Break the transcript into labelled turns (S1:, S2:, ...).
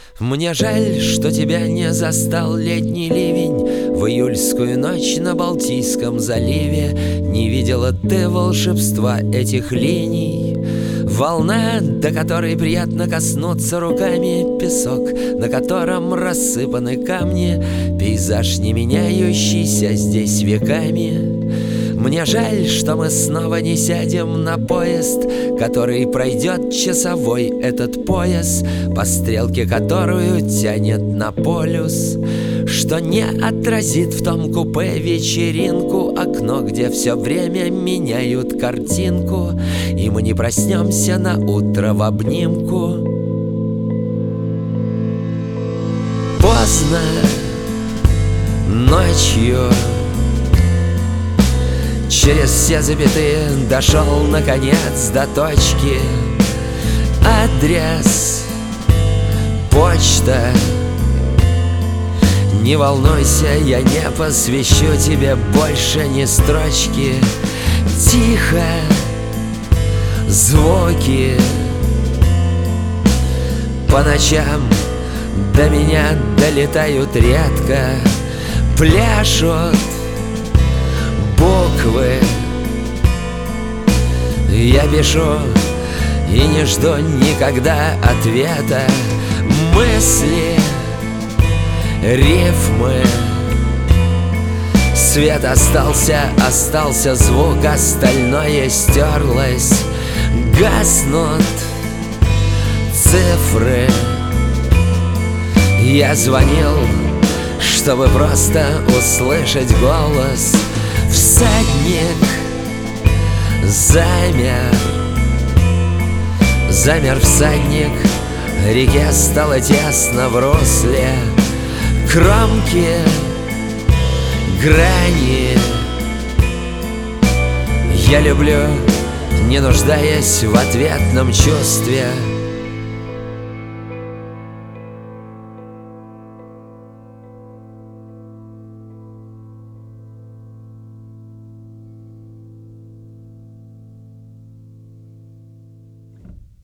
S1: Мне жаль, что тебя не застал летний ливень в июльскую ночь на Балтийском заливе. Не видела ты волшебства этих линий. Волна, до которой приятно коснуться руками, песок, на котором рассыпаны камни, пейзаж, не меняющийся здесь веками. Мне жаль, что мы снова не сядем на поезд, который пройдет часовой этот пояс, по стрелке которую тянет на полюс, что не отразит в том купе вечеринку, окно, где все время меняют картинку, и мы не проснемся на утро в обнимку. Поздно ночью через все запятые дошел наконец до точки. Адрес, почта. Не волнуйся, я не посвящу тебе больше ни строчки. Тихо, звуки. По ночам до меня долетают редко, пляшут буквы. Я пишу и не жду никогда ответа. Мысли, рифмы. Свет остался звук, остальное стерлось. Гаснут цифры. Я звонил, чтобы просто услышать голос. Всадник замер, замер всадник. Реке стало тесно в русле. Кромки, грани. Я люблю, не нуждаясь в ответном чувстве.